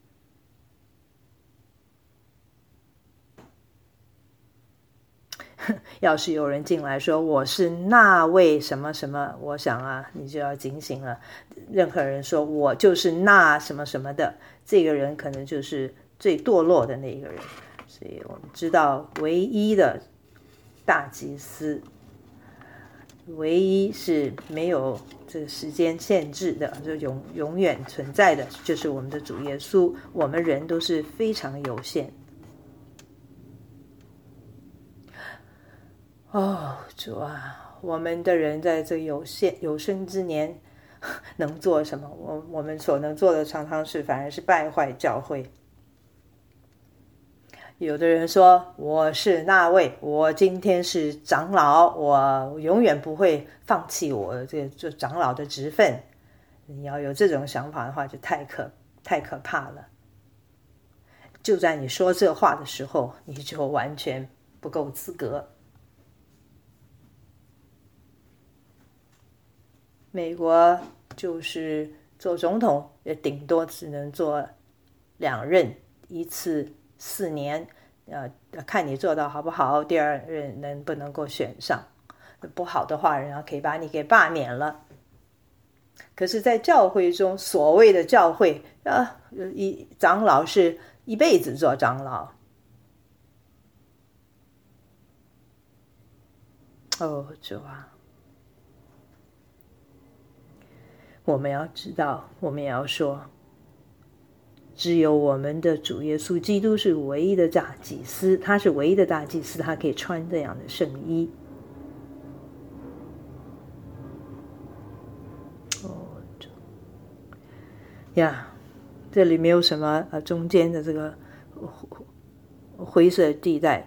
要是有人进来说我是那位什么什么，我想啊，你就要警醒了。任何人说我就是那什么什么的，这个人可能就是最堕落的那一个人。所以我们知道唯一的大祭司，唯一是没有这个时间限制的，就永远存在的，就是我们的主耶稣。我们人都是非常有限。主啊，我们的人在这有生之年能做什么？我们所能做的常常是反而是败坏教会。有的人说我是那位，我今天是长老，我永远不会放弃我这长老的职分。你要有这种想法的话，就太可怕了。就在你说这话的时候，你就完全不够资格。美国就是做总统也顶多只能做2任，一次4年，看你做到好不好，第2任能不能够选上。不好的话，人家可以把你给罢免了。可是在教会中，所谓的教会长老是一辈子做长老。主啊，我们要知道，我们也要说，只有我们的主耶稣基督是唯一的大祭司，他是唯一的大祭司，他可以穿这样的圣衣。这里没有什么中间的这个灰色地带，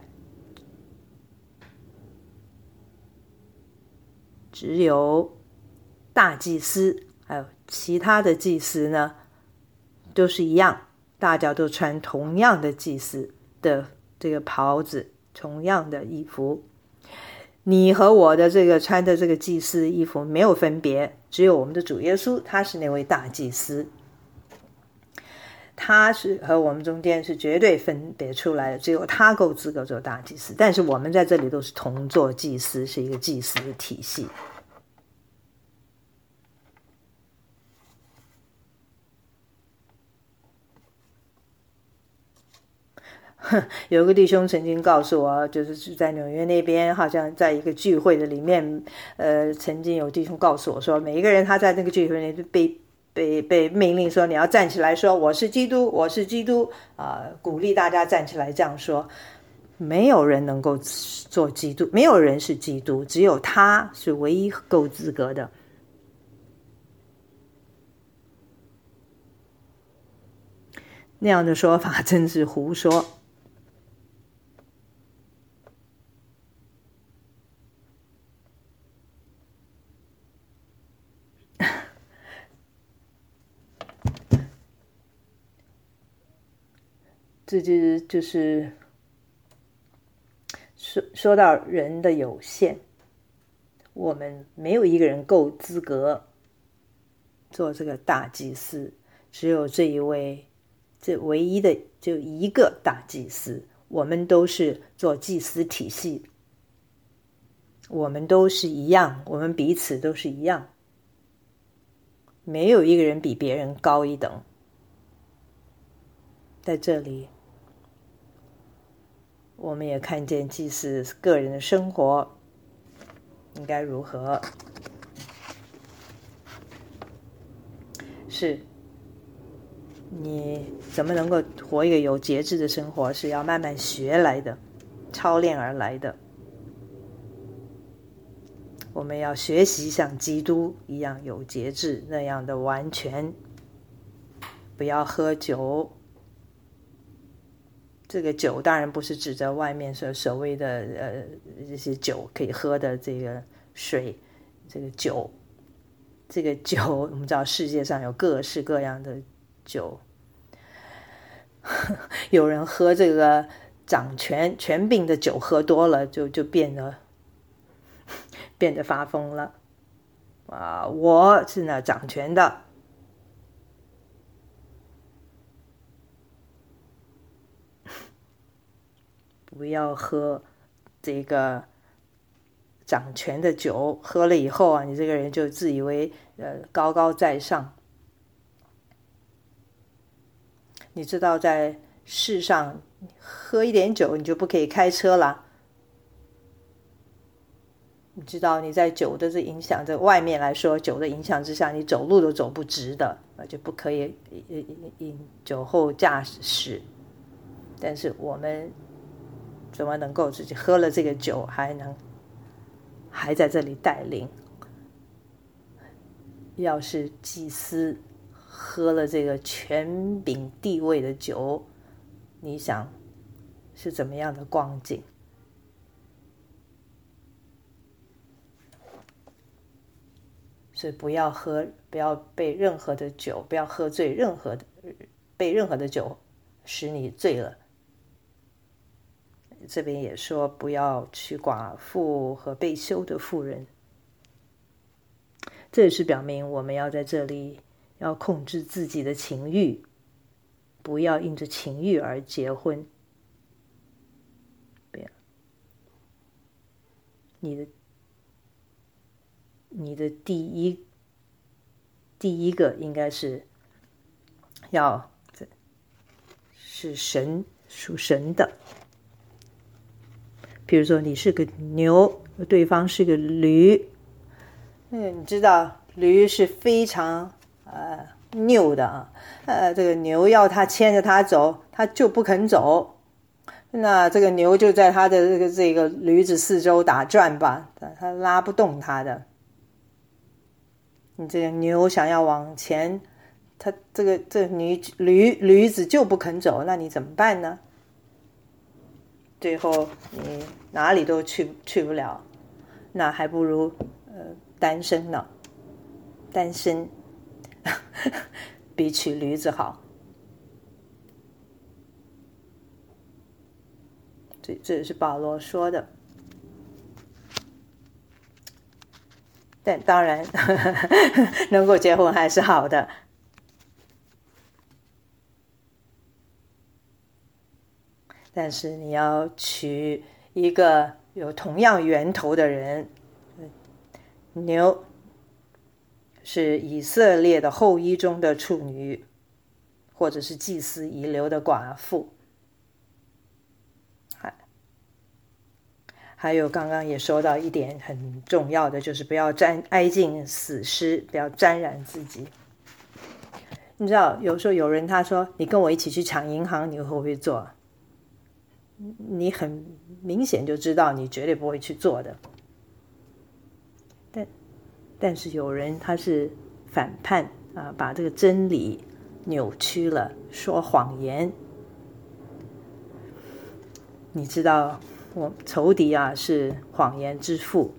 只有大祭司还有其他的祭司呢都是一样，大家都穿同样的祭司的这个袍子，同样的衣服。你和我的这个穿的这个祭司衣服没有分别，只有我们的主耶稣，他是那位大祭司，他是和我们中间是绝对分别出来的，只有他够资格做大祭司。但是我们在这里都是同做祭司，是一个祭司的体系。有个弟兄曾经告诉我，就是在纽约那边，好像在一个聚会的里面，曾经有弟兄告诉我说，每一个人他在那个聚会里被命令说你要站起来说我是基督，我是基督鼓励大家站起来这样说。没有人能够做基督，没有人是基督，只有他是唯一够资格的。那样的说法真是胡说。这就是说到人的有限，我们没有一个人够资格做这个大祭司，只有这一位，这唯一的就一个大祭司。我们都是做祭司体系，我们都是一样，我们彼此都是一样，没有一个人比别人高一等。在这里我们也看见祭司个人的生活应该如何，是你怎么能够活一个有节制的生活，是要慢慢学来的，操练而来的。我们要学习像基督一样有节制，那样的完全，不要喝酒。这个酒当然不是指着外面所谓的这些酒可以喝的这个水，这个酒我们知道世界上有各式各样的酒，有人喝这个掌权柄的酒喝多了就变得发疯了我是那掌权的。不要喝这个掌权的酒，喝了以后你这个人就自以为高高在上。你知道在世上喝一点酒你就不可以开车了，你知道你在酒的这影响，在外面来说酒的影响之下，你走路都走不直的，就不可以酒后驾驶。但是我们怎么能够自己喝了这个酒还在这里带领？要是祭司喝了这个权柄地位的酒，你想是怎么样的光景？所以不要被任何的酒，不要喝醉被任何的酒使你醉了。这边也说不要娶寡妇和被休的妇人，这也是表明我们要在这里要控制自己的情欲，不要因着情欲而结婚。你的第一个应该是属神的。比如说你是个牛，对方是个驴，你知道驴是非常拗的这个牛要他牵着他走，他就不肯走，那这个牛就在他的这个驴子四周打转吧，他拉不动他的。你这个牛想要往前，他这驴子就不肯走，那你怎么办呢？ 最后你哪里都去不了，那还不如单身呢，单身比娶驴子好。这是保罗说的。但当然能够结婚还是好的，但是你要娶一个有同样源头的人。牛是以色列的后裔中的处女，或者是祭司遗留的寡妇。还有刚刚也说到一点很重要的，就是不要挨近死尸，不要沾染自己。你知道有时候有人他说你跟我一起去抢银行，你会不会做？你很明显就知道你绝对不会去做的。但是有人他是反叛啊，把这个真理扭曲了，说谎言。你知道我仇敌啊是谎言之父，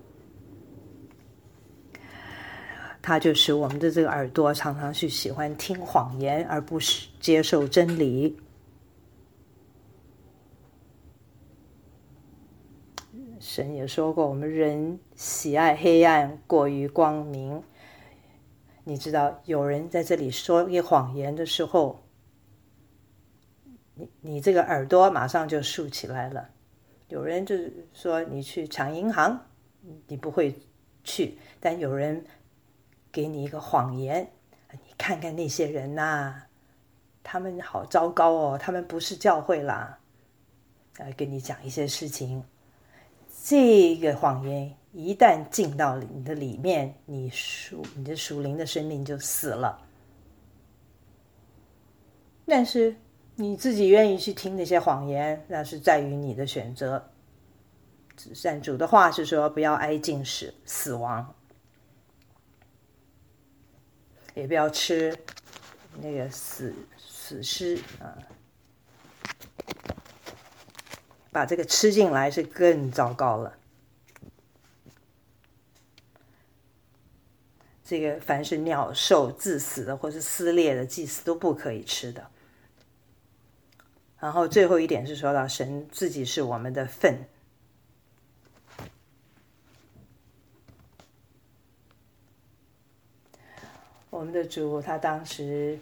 他就使我们的这个耳朵常常去喜欢听谎言，而不是接受真理。神也说过，我们人喜爱黑暗过于光明。你知道有人在这里说一个谎言的时候，你这个耳朵马上就竖起来了。有人就是说你去抢银行，你不会去，但有人给你一个谎言，你看看那些人啊，他们好糟糕哦，他们不是教会啦，跟你讲一些事情。这个谎言一旦进到你的里面，你的属灵的生命就死了。但是你自己愿意去听那些谎言，那是在于你的选择。但主的话是说，不要挨近死亡，也不要吃那个死尸啊，把这个吃进来是更糟糕了。这个凡是鸟兽自死的或是撕裂的祭司都不可以吃的。然后最后一点是说到神自己是我们的份。我们的主他当时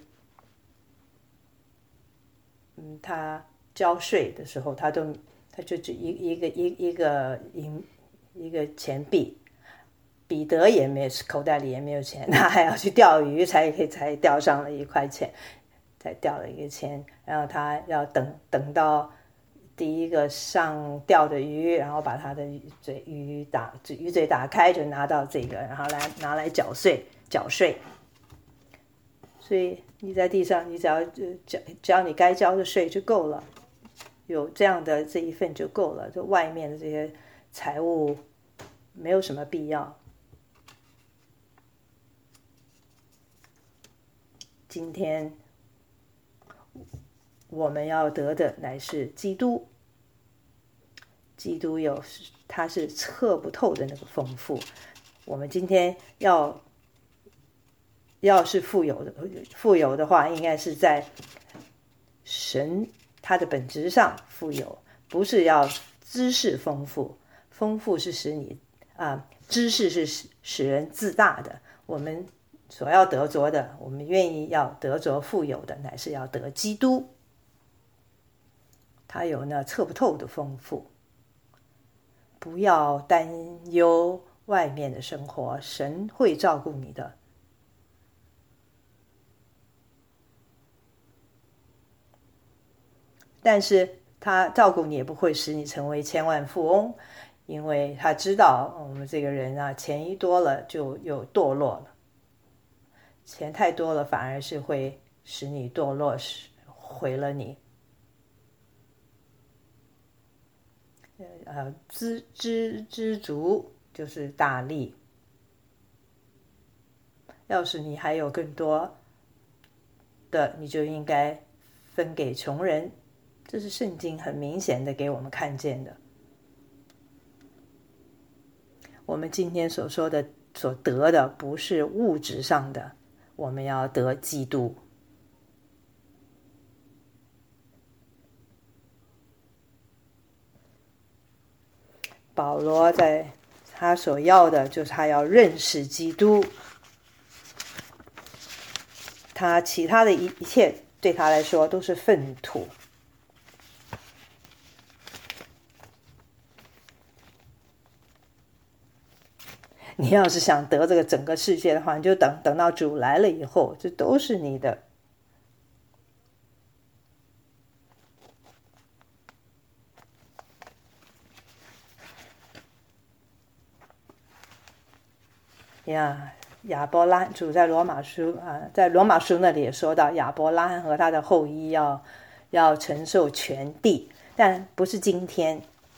他交税的时候，他就一个钱币，彼得也没有，口袋里也没有钱，他还要去钓鱼才钓上了1块钱，才钓了一个钱，然后他要等到第一个上钓的鱼，然后把他的鱼嘴打开，就拿到这个，然后拿来缴税。所以你在地上，你只要你该交的税就够了，有这样的这一份就够了，就外面的这些财物没有什么必要。今天我们要得的乃是基督，基督他是测不透的那个丰富。我们今天要是富有的话，应该是在神他的本质上富有，不是要知识丰富。丰富是使你知识是使人自大的。我们所要得着的，我们愿意要得着富有的，乃是要得基督。他有那测不透的丰富。不要担忧外面的生活，神会照顾你的。但是他照顾你也不会使你成为千万富翁，因为他知道我们这个人啊，钱一多了就有堕落了，钱太多了反而是会使你堕落，毁了你。知足就是大利。要是你还有更多的，你就应该分给穷人， 这是圣经很明显的给我们看见的。我们今天所说的所得的不是物质上的，我们要得基督。保罗在他所要的就是他要认识基督，他其他的一切对他来说都是粪土。你要是想得这个整个世界的话，你就等到主来了以后，这都是你的。亚伯拉主在罗马书在罗马书那里也说到，亚伯拉罕和他的后裔要承受全地，但不是今天。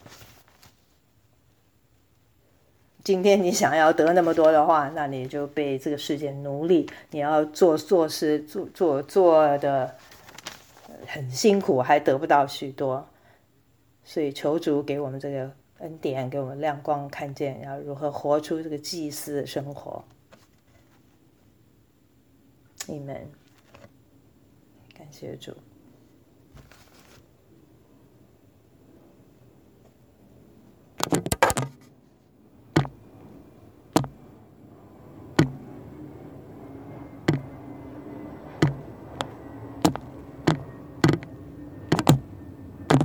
今天你想要得那么多的话，那你就被这个世界奴隶，你要做事做的很辛苦，还得不到许多。所以求主给我们这个恩典，给我们亮光，看见要如何活出这个祭司的生活。Amen。感谢主。